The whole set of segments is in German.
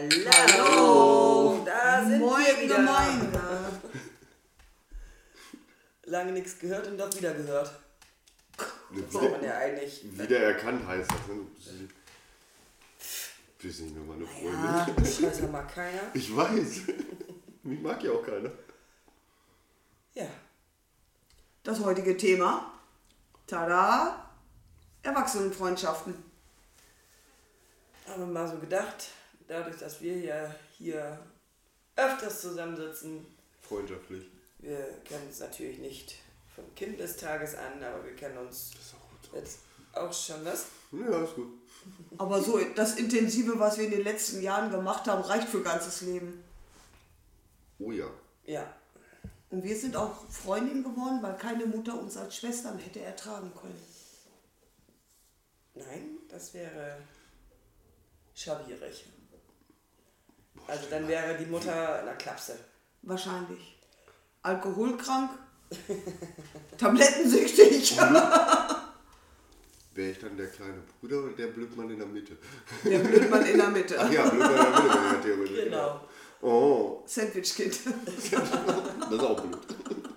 Hallo! Da sind wir wieder. Moin. Lange nichts gehört und doch wieder gehört. Das sagt man ja eigentlich. Wiedererkannt heißt das, ne? Wir sind nur meine Freundin. Ja, Scheiße mag keiner. Ich weiß. Mich mag ja auch keiner. Ja. Das heutige Thema, tada, Erwachsenenfreundschaften. Haben wir mal so gedacht, dadurch, dass wir hier öfters zusammensitzen, Freundschaftlich. wir kennen uns natürlich nicht von Kindestages an, aber wir kennen uns Das ist auch gut so. jetzt auch schon, was? Ja, ist gut. Aber so das Intensive, was wir in den letzten Jahren gemacht haben, reicht für ganzes Leben. Oh ja. Ja. Und wir sind auch Freundinnen geworden, weil keine Mutter uns als Schwestern hätte ertragen können. Nein, das wäre schwierig. Also dann wäre die Mutter in der Klapse. Wahrscheinlich. Alkoholkrank, tablettensüchtig. Wäre ich dann der kleine Bruder oder der Blödmann in der Mitte? Der Blödmann in der Mitte. Ach ja, Blödmann in der Mitte wäre ja theoretisch. Genau. Oh, Sandwichkind. das ist auch blöd.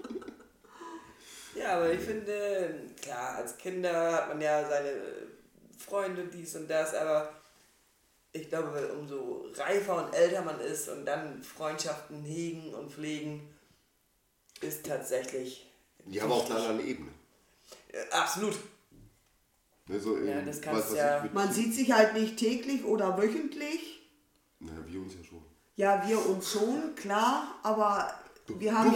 Ja, aber ich finde, klar, als Kinder hat man ja seine Freunde, dies und das, aber ich glaube, umso reifer und älter man ist und dann Freundschaften hegen und pflegen, ist tatsächlich... Die haben auch eine andere Ebene. Absolut. Ne, so Ja, das kannst ja- mit Man sieht sich halt nicht täglich oder wöchentlich. Na, wir uns ja schon. Ja, wir uns schon, klar, aber wir haben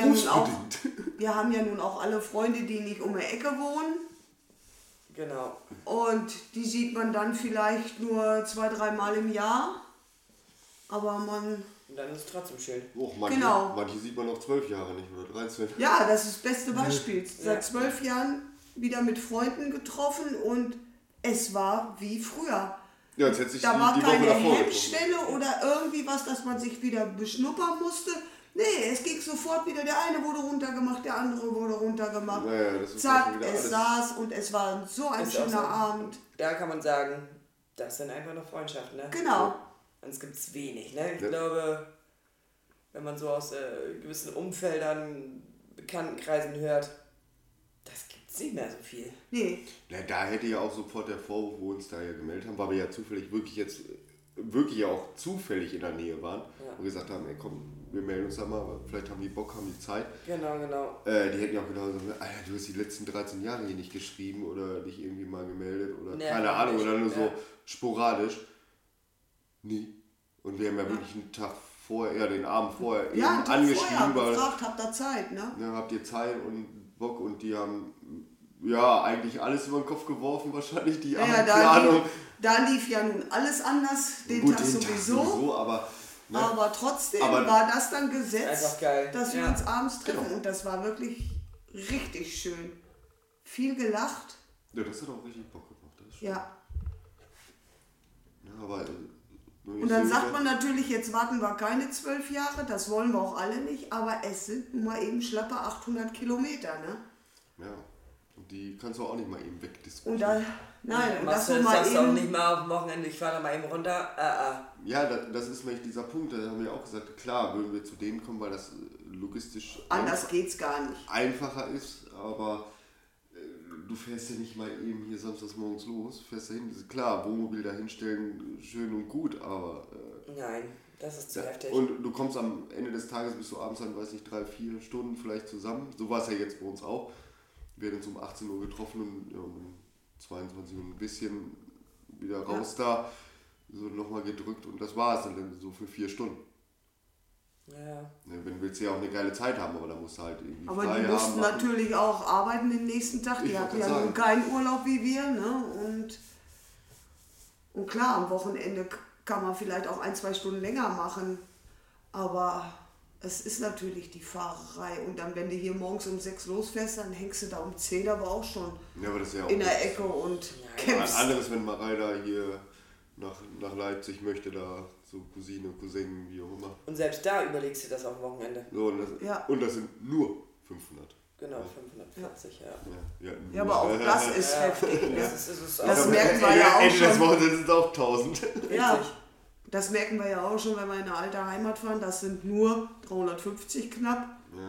ja nun auch alle Freunde, die nicht um die Ecke wohnen. Genau. Und die sieht man dann vielleicht nur 2-3 Mal im Jahr. Aber man, Und dann ist es trotzdem schön. Och, manche, Genau. manche sieht man noch 12 Jahre nicht oder 13. ja, das ist das beste Beispiel. Ja. Seit 12 Jahren wieder mit Freunden getroffen und es war wie früher. Ja, jetzt hätte sich Da war die Woche keine davor Hemmschwelle oder irgendwie was, dass man sich wieder beschnuppern musste. Nee, es ging sofort wieder. Der eine wurde runtergemacht, der andere wurde runtergemacht. Naja, das ist Zack, schon wieder es alles. saß und es war so ein Ist auch schöner so. Abend. Da kann man sagen, das sind einfach nur Freundschaften, ne? Genau. Sonst gibt es wenig, ne? Ich Ja. glaube, wenn man so aus gewissen Umfeldern, Bekanntenkreisen hört, das gibt's nicht mehr so viel. Nee, Na, da hätte ja auch sofort der Vorwurf, wo wir uns da ja gemeldet haben, weil wir ja zufällig wirklich auch zufällig in der Nähe waren Ja. und gesagt haben, ey komm, wir melden uns da mal, aber vielleicht haben die Bock, haben die Zeit. Genau, genau. Die hätten ja auch genau gesagt, Alter, du hast die letzten 13 Jahre hier nicht geschrieben oder dich irgendwie mal gemeldet oder Nee, keine Ahnung nicht. oder nur Ja. so sporadisch. Nee. Und wir haben ja wirklich einen Tag vorher, ja den Abend vorher ja, einen eben Tag angeschrieben, vorher weil gefragt, habt ihr Zeit, ne? ja, habt ihr Zeit und Bock und die haben ja eigentlich alles über den Kopf geworfen wahrscheinlich, die Ja, Planung. da lief ja nun alles anders, den Gut, Tag den sowieso. aber ne, Aber trotzdem Aber- war das dann gesetzt, Einfach geil. dass wir Ja. uns abends treffen. Genau. Und das war wirklich richtig schön. Viel gelacht. ja, das hat auch richtig Bock gemacht. Das ist schön. Ja. Ja, aber, Und dann sagt man natürlich, jetzt warten wir keine 12 Jahre, das wollen wir auch alle nicht, aber es sind nun mal eben schlappe 800 Kilometer, ne? Ja, und die kannst du auch nicht mal eben Und wegdiskutieren. da, nein, und das Machst so du mal sagst du auch eben, nicht mal auf dem Wochenende, ich fahre da mal eben runter. Ja, das ist nämlich dieser Punkt, da haben wir auch gesagt, klar, würden wir zu denen kommen, weil das logistisch anders geht's gar nicht. einfacher ist, aber du fährst ja nicht mal eben hier samstags morgens los, fährst da hin, klar, Wohnmobil da hinstellen, schön und gut, aber Nein, das ist zu ja, heftig. und du kommst am Ende des Tages, bist du abends dann, weiß nicht, 3-4 Stunden vielleicht zusammen, so war es ja jetzt bei uns auch, wir haben uns um 18 Uhr getroffen und ja, um 22 Uhr ein bisschen wieder raus da, so nochmal gedrückt und das war es dann so für 4 Stunden. Ja. Ne, wenn willst du ja auch eine geile Zeit haben, aber da musst du halt irgendwie Aber frei die haben, mussten machen. natürlich auch arbeiten den nächsten Tag. Die Ich hatten wollte ja sagen. nun keinen Urlaub wie wir. Ne? Und klar, am Wochenende kann man vielleicht auch 1-2 Stunden länger machen. Aber es ist natürlich die Fahrerei. Und dann, wenn du hier morgens um 6 losfährst, dann hängst du da um 10 aber auch schon Ja, aber das ist ja auch in der Ecke und ein kämpfst. anderes, wenn Marei da hier nach Leipzig möchte, da so Cousine, Cousin, wie auch immer. Und selbst da überlegst du das am Wochenende. So, und Ja. das sind nur 500. Genau, 540, ja. Ja, aber auch das ist heftig. Ne? Das ist auch Das Aber merken wir ja auch Ende des schon. Wochenendes sind es auch 1000. Ja, richtig. Das merken wir ja auch schon, wenn wir in eine alte Heimat fahren. Das sind nur 350 knapp.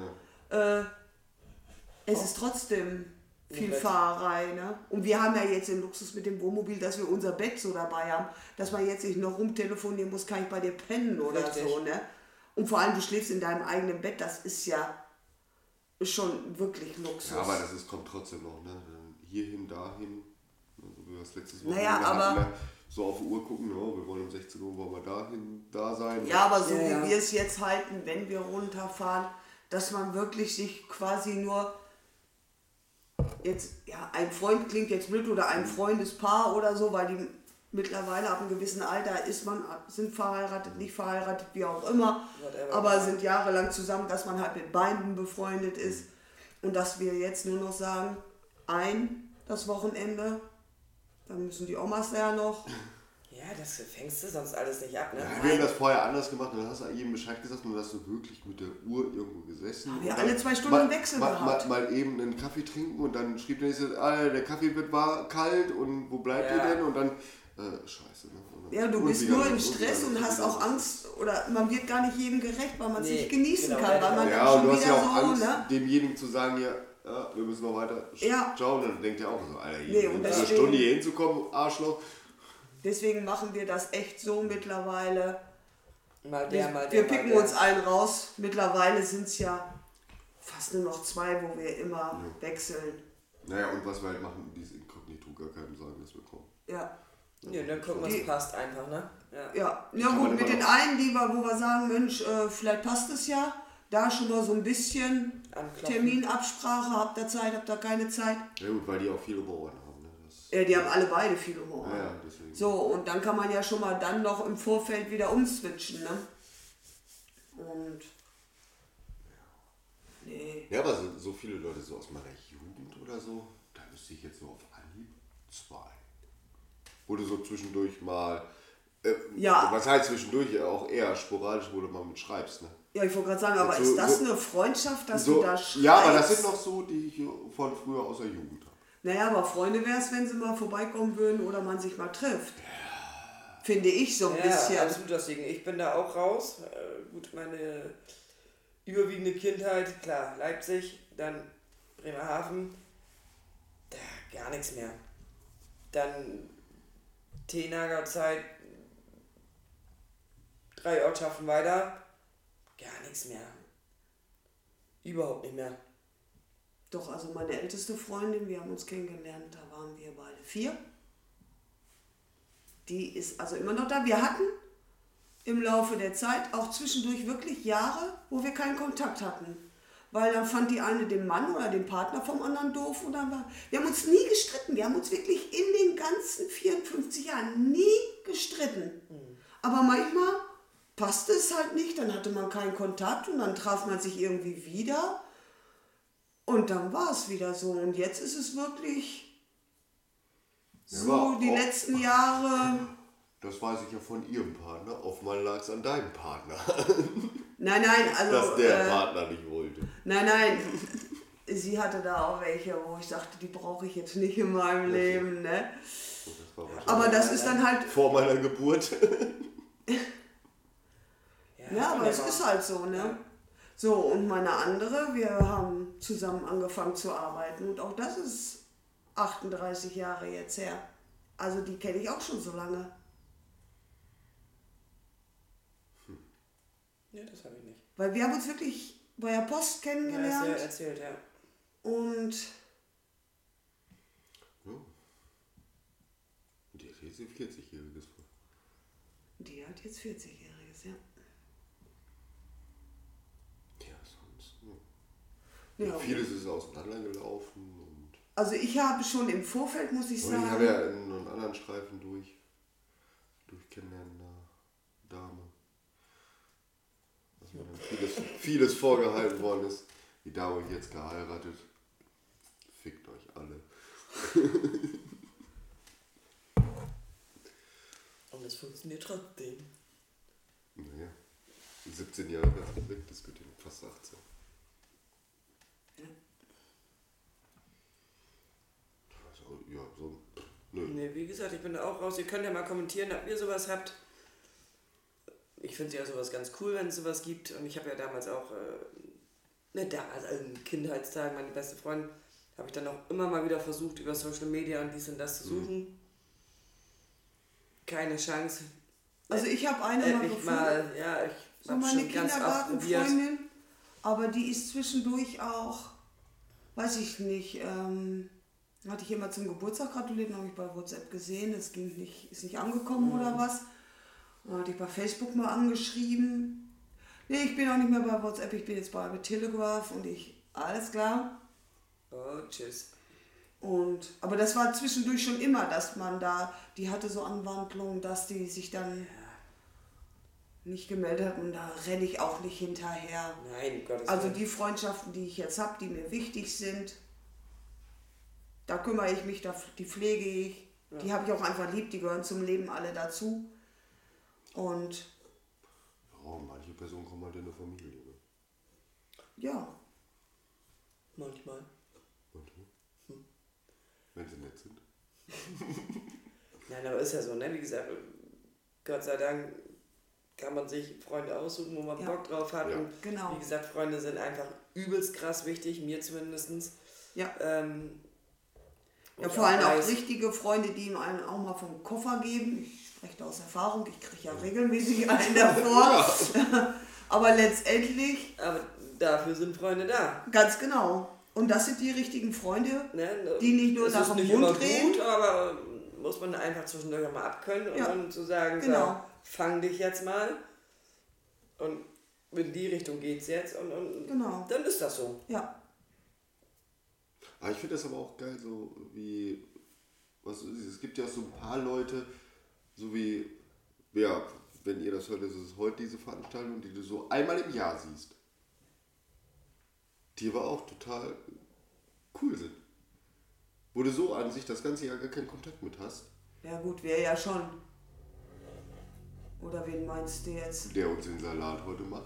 Es ist trotzdem viel Fahrerei. Ne? Und wir haben ja jetzt den Luxus mit dem Wohnmobil, dass wir unser Bett so dabei haben, dass man jetzt nicht noch rumtelefonieren muss, kann ich bei dir pennen oder Richtig. so. Ne? Und vor allem, du schläfst in deinem eigenen Bett, das ist ja schon wirklich Luxus. Ja, aber kommt trotzdem noch, ne? Hierhin, dahin, also wie wir das letztes Mal Naja, aber ne? So auf die Uhr gucken, ja, wir wollen um 16 Uhr wollen wir da sein. ja, aber so wie wir es jetzt halten, wenn wir runterfahren, dass man wirklich sich quasi nur jetzt, ja, ein Freund klingt jetzt blöd oder ein Freundespaar oder so, weil die mittlerweile ab einem gewissen Alter sind verheiratet, nicht verheiratet, wie auch immer, aber sind jahrelang zusammen, dass man halt mit beiden befreundet ist und dass wir jetzt nur noch sagen, das Wochenende, dann müssen die Omas ja noch. Ja, das fängst du sonst alles nicht ab, ne? Ja, wir haben das vorher anders gemacht, dann hast du jedem Bescheid gesagt und dann hast du wirklich mit der Uhr irgendwo gesessen. Haben wir alle 2 Stunden einen Wechsel gehabt. Mal eben einen Kaffee trinken und dann schrieb der nächste, der Kaffee war kalt und wo bleibt ihr denn? Und dann, scheiße. Ne? Ja, du bist nur im Stress und hast auch Angst oder man wird gar nicht jedem gerecht, weil man es nicht genießen kann, weil man dann schon und du hast wieder ja auch so, Angst, ne? demjenigen zu sagen, ja, wir müssen noch weiter schauen. Dann denkt er auch so, Alter, und eine Stunde hier hinzukommen, Arschloch. Deswegen machen wir das echt so mittlerweile. Wir picken uns einen raus. Mittlerweile sind es ja fast nur noch 2, wo wir immer wechseln. Naja, und was wir halt machen, dieses Inkognito, gar keinem sagen, dass wir kommen. Ja. Ja, dann gucken, was passt einfach, ne? Ja gut, mit den einen, wo wir sagen, Mensch, vielleicht passt es ja. Da schon mal so ein bisschen Terminabsprache, habt ihr Zeit, habt ihr keine Zeit. Ja gut, weil die auch viel um Ohren haben. Ne? Ja, die haben alle beide viel um Ohren. Ja, deswegen. So, und dann kann man ja schon mal dann noch im Vorfeld wieder umswitchen, ne? Und... Nee. Ja, aber so viele Leute so aus meiner Jugend oder so, da müsste ich jetzt so auf Anhieb 2. Wo du so zwischendurch mal... was heißt zwischendurch? Auch eher sporadisch, wo du mal mit schreibst, ne? Ja, ich wollte gerade sagen, aber ist das eine Freundschaft, dass du da schreibst? Ja, aber das sind noch so, die ich von früher aus der Jugend habe. Naja, aber Freunde wäre es, wenn sie mal vorbeikommen würden oder man sich mal trifft. Finde ich so ein bisschen. Ja, absolut das Ding. Ich bin da auch raus. Gut, meine überwiegende Kindheit, klar, Leipzig, dann Bremerhaven, da gar nichts mehr. Dann Tenager Zeit, 3 Ortschaften weiter, gar nichts mehr. Überhaupt nicht mehr. Doch, also meine älteste Freundin, wir haben uns kennengelernt, da waren wir beide 4. Die ist also immer noch da. Wir hatten im Laufe der Zeit auch zwischendurch wirklich Jahre, wo wir keinen Kontakt hatten. Weil dann fand die eine den Mann oder den Partner vom anderen doof und wir haben uns nie gestritten. Wir haben uns wirklich in den ganzen 54 Jahren nie gestritten. Aber manchmal passte es halt nicht, dann hatte man keinen Kontakt und dann traf man sich irgendwie wieder und dann war es wieder so. Und jetzt ist es wirklich so, die letzten Jahre... Das weiß ich ja von ihrem Partner. Oftmals lag es an deinem Partner. Nein, also... Dass der Partner nicht wollte. Nein. Sie hatte da auch welche, wo ich dachte, die brauche ich jetzt nicht in meinem Leben, ne? Aber das ist dann halt... Vor meiner Geburt. Ja, aber es ist halt so, ne? So, und meine andere, wir haben zusammen angefangen zu arbeiten und auch das ist 38 Jahre jetzt her. Also die kenne ich auch schon so lange. Ja, das habe ich nicht. Weil wir haben uns wirklich bei der Post kennengelernt. Ja, hast du ja erzählt, ja. Und... Ja. Die hat jetzt ein 40-Jähriges. Die hat jetzt 40-Jähriges, ja. Ja, sonst... Ja, vieles ist auseinandergelaufen. Und also ich habe schon im Vorfeld, muss ich sagen... Ich habe ja einen anderen Streifen durch Kennenlernen der Dame. Dass mir dann vieles vorgehalten worden ist. Die Dame habe ich jetzt geheiratet. Fickt euch alle. Und es funktioniert trotzdem. Naja, 17 Jahre wegdiskutiert, fast 18. Also, ja, so. Nö. Ne, wie gesagt, ich bin da auch raus. Ihr könnt ja mal kommentieren, ob ihr sowas habt. ich finde ja sowas ganz cool, wenn es sowas gibt. Und ich habe ja damals auch, also in Kindheitstagen, meine beste Freundin, habe ich dann auch immer mal wieder versucht, über Social Media und dies und das zu suchen. Keine Chance. Also ich habe eine mal gefunden. Ich so habe meine schon ganz oft probiert. Kindergartenfreundin, aber die ist zwischendurch auch, weiß ich nicht, hatte ich immer zum Geburtstag gratuliert, habe ich bei WhatsApp gesehen, es ist nicht angekommen oder was. Dann hatte ich bei Facebook mal angeschrieben. Nee, ich bin auch nicht mehr bei WhatsApp, ich bin jetzt bei Telegraph und alles klar. Oh, tschüss. Aber das war zwischendurch schon immer, dass man die hatte so Anwandlungen, dass die sich dann nicht gemeldet hat und da renne ich auch nicht hinterher. Nein, Gottes Also Willen. die Freundschaften, die ich jetzt habe, die mir wichtig sind, da kümmere ich mich, die pflege ich, die habe ich auch einfach lieb, die gehören zum Leben alle dazu. Und Ja, manche Personen kommen halt in eine Familie. Ne? ja. Manchmal. Wenn sie nett sind. Nein, aber ist ja so, ne? Wie gesagt, Gott sei Dank kann man sich Freunde aussuchen, wo man Bock drauf hat. Ja. Und Genau. wie gesagt, Freunde sind einfach übelst krass wichtig, mir zumindest. Ja. Und Vor allem auch weiß- richtige Freunde, die ihm einen auch mal vom Koffer geben. Ich spreche da aus Erfahrung, ich kriege ja regelmäßig einen davor. Aber letztendlich, Aber dafür sind Freunde da. ganz genau. Und das sind die richtigen Freunde, Ne? die nicht nur Es nach ist dem nicht Mund immer reden. gut, aber muss man einfach zwischendurch auch mal abkönnen und Ja, dann zu sagen, genau. so, fang dich jetzt mal. Und in die Richtung geht's jetzt und Genau. dann ist das so. Ja. Aber ich finde das aber auch geil, so wie, es gibt ja so ein paar Leute, so wie, ja, wenn ihr das hört, ist es heute diese Veranstaltung, die du so einmal im Jahr siehst. Die aber auch total cool sind. Wo du so an sich das ganze Jahr gar keinen Kontakt mit hast. Ja gut, wir ja schon. Oder wen meinst du jetzt? Der uns den Salat heute macht.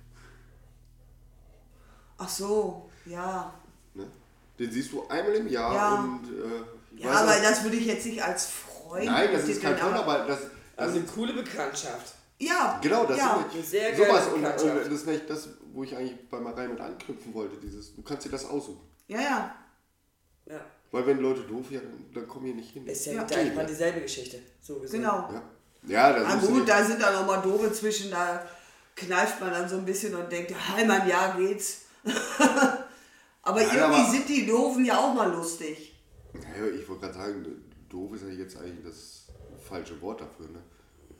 Ach so, ja. Ne? Den siehst du einmal im Jahr Ja. und ich Ja, weiß aber auch- das würde ich jetzt nicht als Freund Nein, das ist kein betiteln, Freund, aber das Also eine coole Bekanntschaft. Ja, genau, das ja. ist Eine sehr geile sowas und Bekanntschaft. das ist nicht das, wo ich eigentlich bei Marei mit anknüpfen wollte, du kannst dir das aussuchen. Ja, ja. Ja. Weil wenn Leute doof werden, dann kommen hier nicht hin. Ist ja, Ja. da mal dieselbe Geschichte. So gesehen. Genau. Ja, das Na ist gut, da sind dann nochmal Doofe zwischen, da kneift man dann so ein bisschen und denkt, ja, einmal im Jahr geht's. Aber Nein, irgendwie aber- sind die Doofen ja auch mal lustig. Ja, ich wollte gerade sagen, doof ist ja jetzt eigentlich das falsche Wort dafür, ne?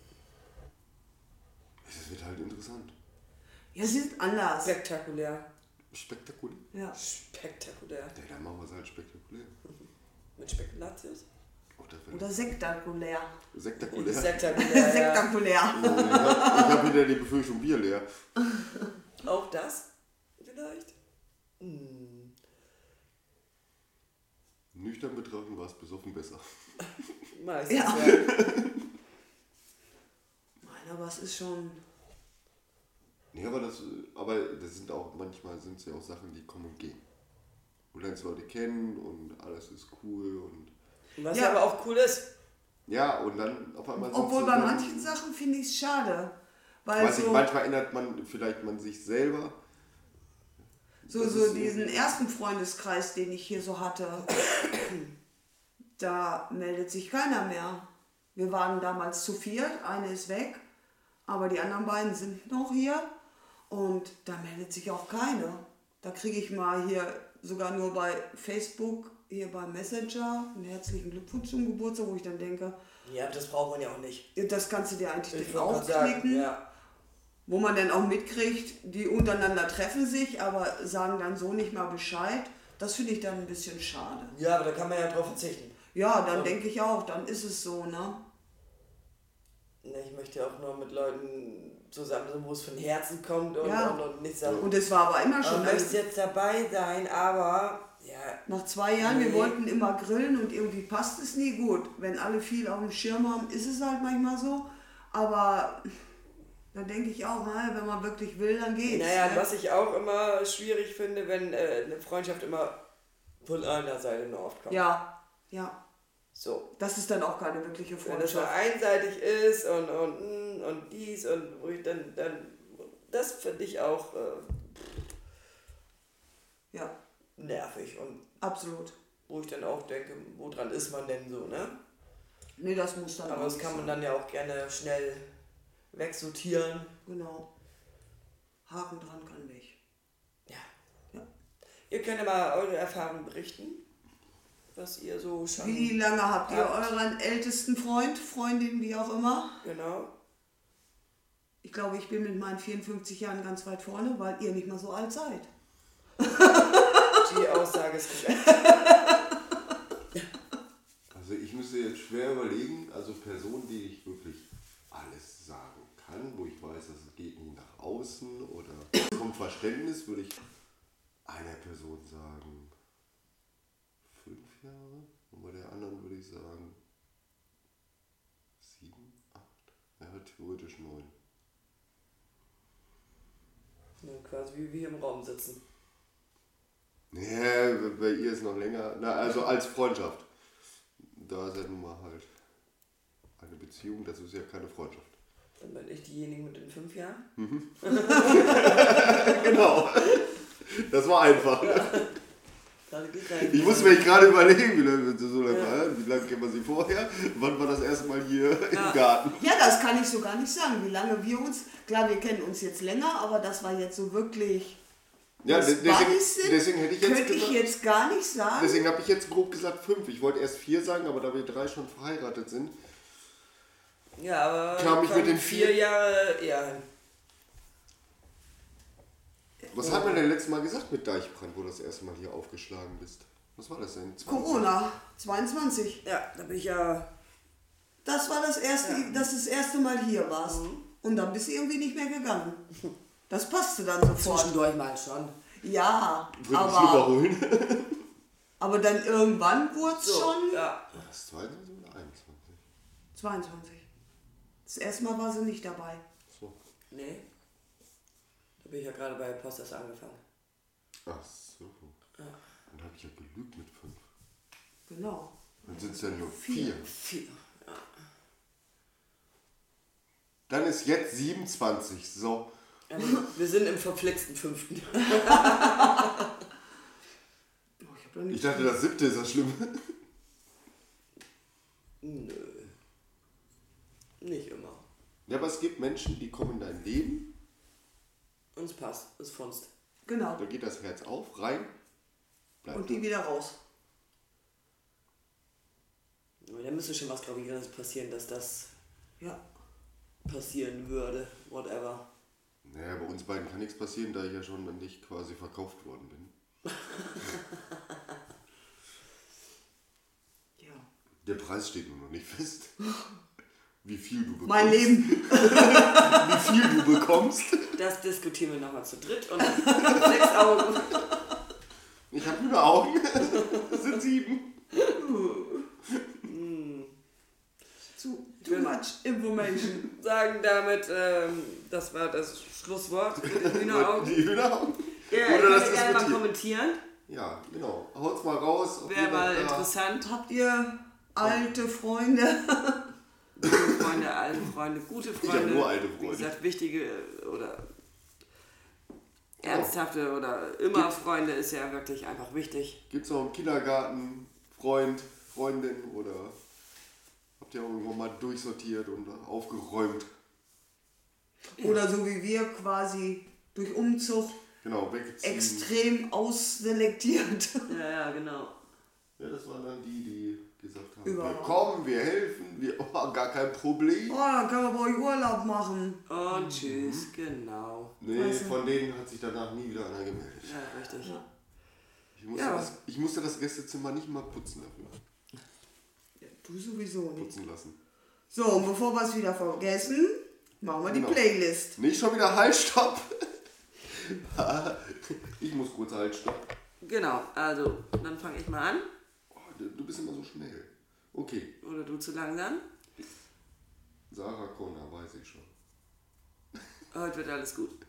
Es wird halt interessant. Ja, sie sind anders. Spektakulär. Spektakulär. Ja. Spektakulär. Ja, dann machen wir es halt spektakulär. Mit Spekulatius? Oh, das wär Oder sektakulär. sektakulär. Spektakulär. Ja. Sektakulär. Ich habe wieder die Befürchtung, Bier leer. Auch das? Vielleicht? Nüchtern betrachten war es besoffen besser. Meistens. Ja. Ja. Nein, aber es ist schon... Nee, aber das sind auch, manchmal sind es ja auch Sachen, die kommen und gehen. Du lernst Leute kennen und alles ist cool und Was Ja. aber auch cool ist. ja, und dann auf einmal sind Obwohl sie bei dann- manchen Sachen finde ich es schade. Weil weiß ich, so, manchmal ändert man vielleicht sich selber. so das ist diesen ersten Freundeskreis, den ich hier so hatte, da meldet sich keiner mehr. Wir waren damals zu viert, eine ist weg, aber die anderen beiden sind noch hier und da meldet sich auch keine. Da kriege ich mal hier sogar nur bei Facebook, hier beim Messenger, einen herzlichen Glückwunsch zum Geburtstag, wo ich dann denke, Ja, das braucht man ja auch nicht. das kannst du dir eigentlich Ich direkt wollte gerade sagen, aufklicken. ja. Wo man dann auch mitkriegt, die untereinander treffen sich, aber sagen dann so nicht mal Bescheid. Das finde ich dann ein bisschen schade. Ja, aber da kann man ja drauf verzichten. Ja, dann Und- denke ich auch, dann ist es so, ne? Ne, ich möchte auch nur mit Leuten zusammen sein, wo es von Herzen kommt und, Ja. und nicht sagen, Und es war aber immer du schon, möchtest jetzt dabei sein, aber ja, nach 2 Jahren, wir Nee. wollten immer grillen und irgendwie passt es nie gut. Wenn alle viel auf dem Schirm haben, ist es halt manchmal so. Aber da denke ich auch, na, wenn man wirklich will, dann geht's. naja, ne? was ich auch immer schwierig finde, wenn eine Freundschaft immer von einer Seite nur oft kommt. Ja, ja. So. Das ist dann auch keine wirkliche Wenn das so Freundschaft. einseitig ist und dies und wo ich dann das finde ich auch Ja, nervig und absolut. wo ich dann auch denke, woran ist man denn so, ne? Nee, das muss dann Aber auch das nicht kann man sein. dann ja auch gerne schnell wegsortieren. Genau. Haken dran kann weg. Ja. Ja. Ihr könnt ja mal eure Erfahrungen berichten, was ihr so schon... Wie lange habt ihr habt. euren ältesten Freund, Freundin, wie auch immer? Genau. Ich glaube, ich bin mit meinen 54 Jahren ganz weit vorne, weil ihr nicht mal so alt seid. Die Aussage ist korrekt. Also ich müsste jetzt schwer überlegen, also Personen, die ich wirklich alles sagen kann, wo ich weiß, dass es geht nicht nach außen oder vom Verständnis, würde ich einer Person sagen 5 Jahre und bei der anderen würde ich sagen 7, 8, ja theoretisch 9. Ja, quasi wie wir hier im Raum sitzen. Ja, bei ihr ist noch länger, na, also als Freundschaft. Da ist ja nun mal halt eine Beziehung, das ist ja keine Freundschaft. Dann bin ich diejenige mit den 5 Jahren. Genau. Das war einfach. Gerade geht rein. Ich muss mir gerade überlegen, wie lange kennen wir sie vorher? Wann war das erste Mal hier im Garten? Ja, das kann ich so gar nicht sagen, wie lange wir uns... Klar, wir kennen uns jetzt länger, aber das war jetzt so wirklich... Ja, was Buddies sind, deswegen hätte ich jetzt könnte ich gesagt, jetzt gar nicht sagen. deswegen habe ich jetzt grob gesagt 5. Ich wollte erst 4 sagen, aber da wir 3 schon verheiratet sind. Ja, aber Kam ich mit den 4 Jahre eher hin. Was hat man denn letztes Mal gesagt mit Deichbrand, wo du das erste Mal hier aufgeschlagen bist? Was war das denn? 20? Corona, 22. Ja, da bin ich ja... Das war das erste, dass du das erste Mal hier warst. Und dann bist du irgendwie nicht mehr gegangen. Das passte dann sofort. Zwischendurch mal schon. Ja, Würde ich überholen? aber dann irgendwann wurde es So, schon ja. Das ist 22 oder 21? 22. Das erste Mal war sie nicht dabei. So. Nee. Da bin ich ja gerade bei Posters angefangen. Ach so. Dann habe ich ja gelügt mit 5. Genau. Dann sind es ja nur 4. 4. Ja. Dann ist jetzt 27. So. Also, wir sind im verflixten 5. Oh, ich hab doch nicht Ich dachte, das 7. ist das Schlimme. Nö. Nicht immer. Ja, aber es gibt Menschen, die kommen in dein Leben, Uns passt, es funzt. Genau. da geht das Herz auf, rein, bleibt Und die wieder raus. Da müsste schon was Gravierendes passieren, dass das Ja. passieren würde. Whatever. Naja, bei uns beiden kann nichts passieren, da ich ja schon an dich quasi verkauft worden bin. Ja. Der Preis steht nur noch nicht fest. Wie viel du bekommst. Mein Leben. Wie viel du bekommst. Das diskutieren wir nochmal zu dritt und 6 Augen. Ich habe nur Augen. Das sind 7. Too much information. Sagen damit, das war das Schlusswort mit den Hühneraugen. Die Hühneraugen. Ja, Oder könnt das ihr gerne mal diskutieren. kommentieren. Ja, genau. Haut's mal raus. ob Wäre jemand mal da- interessant. Habt ihr alte Freunde? Gute Freunde, alte Freunde, gute Freunde. hab nur alte Wie Freunde. gesagt, wichtige oder ernsthafte oder immer Freunde ist ja wirklich einfach wichtig. Gibt's noch im Kindergarten Freund, Freundin oder habt ihr auch irgendwann mal durchsortiert und aufgeräumt? Oder so wie wir quasi durch Umzug Genau, wegziehen. extrem ausselektiert. Ja, genau. Ja, das waren dann die gesagt haben, Überall. wir kommen, wir helfen, gar kein Problem. Oh, dann können wir bei euch Urlaub machen. Und tschüss, genau. Nee, Weißt du? von denen hat sich danach nie wieder einer gemeldet. Ja, richtig. Ja. Ich musste das Gästezimmer nicht mal putzen dafür. Du sowieso nicht. Putzen lassen. So, und bevor wir es wieder vergessen, machen wir die Genau. Playlist. Nicht schon wieder Halt, Stopp! Ich muss kurz Halt, Stopp. Genau, also, dann fange ich mal an. Oh, du bist immer so schnell. Okay, Oder du zu langsam. Sarah Connor, weiß ich schon. Heute wird alles gut.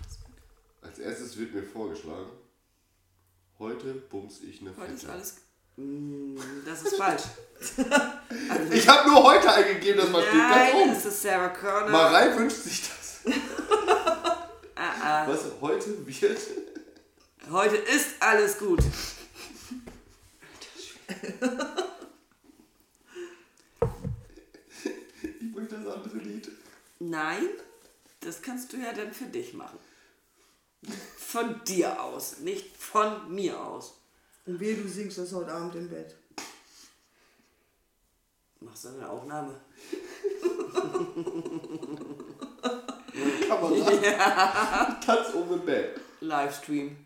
Als erstes wird mir vorgeschlagen, heute bums ich eine Heute ist Fette. alles. Das ist falsch. Ich habe nur heute eingegeben, das steht ganz Nein, oben. es ist Sarah Connor. Marei wünscht sich das. Ah. Was heute wird? Heute ist alles gut. Ich möchte das andere Lied. Nein, das kannst du ja dann für dich machen. Von dir aus, nicht von mir aus. Und wehe, du singst das heute Abend im Bett. Machst du eine Aufnahme? Kamera. Ja. Tanz um im Bett. Livestream.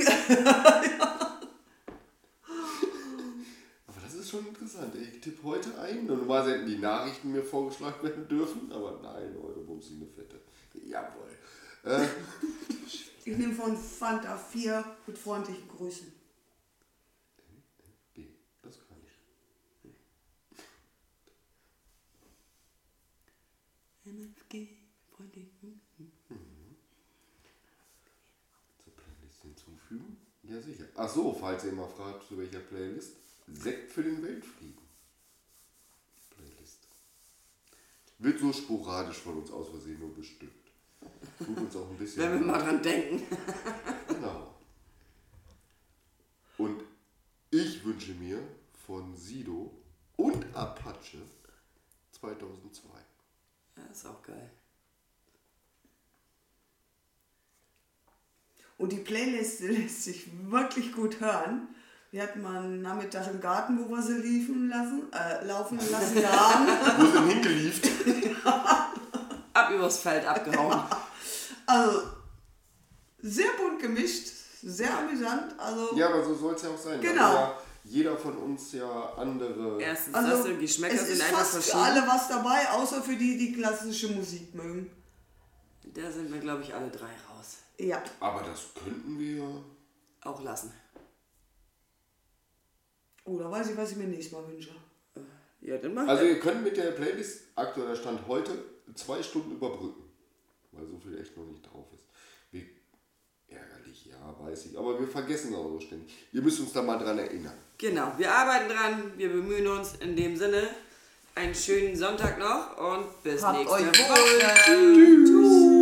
Aber das ist schon interessant. Ich tippe heute ein. Normalerweise hätten die Nachrichten mir vorgeschlagen werden dürfen. Aber nein, heute bumst eine Fette. Jawohl. Ich nehme von Fanta 4 mit freundlichen Grüßen. Nee, das kann ich. MFG, freundlichen. Zur Playlist hinzufügen? Ja, sicher. Ach so, falls ihr mal fragt, zu welcher Playlist. Sekt für den Weltfrieden. Playlist. Wird so sporadisch von uns aus Versehen nur bestückt. Tut uns auch ein bisschen. Wenn wir mal dran denken. Genau. Und ich wünsche mir von Sido und Apache 2002. Ja, ist auch geil. Und die Playlist lässt sich wirklich gut hören. Wir hatten mal einen Nachmittag im Garten, wo wir sie laufen lassen haben. Wo sind hingelieft? Ab übers Feld abgehauen. Also, sehr bunt gemischt, sehr amüsant. Also, Ja, aber so soll es ja auch sein. Genau. Da hat ja jeder von uns ja andere. Erstens also das, die Geschmäcker es sind ist einfach fast für verschieden. alle was dabei, außer für die, die klassische Musik mögen. Da sind wir, glaube ich, alle drei raus. Ja. Aber das könnten wir. Auch lassen. Oh, da weiß ich, was ich mir nächstes Mal wünsche. Ja, dann mach Also das. ihr könnt mit der Playlist aktueller Stand heute 2 Stunden überbrücken. Weil so viel echt noch nicht drauf ist. Ärgerlich, ja, weiß ich. Aber wir vergessen auch so ständig. Ihr müsst uns da mal dran erinnern. Genau, wir arbeiten dran, wir bemühen uns. In dem Sinne, einen schönen Sonntag noch und bis Habt nächste euch Woche. wohl. Tschüss.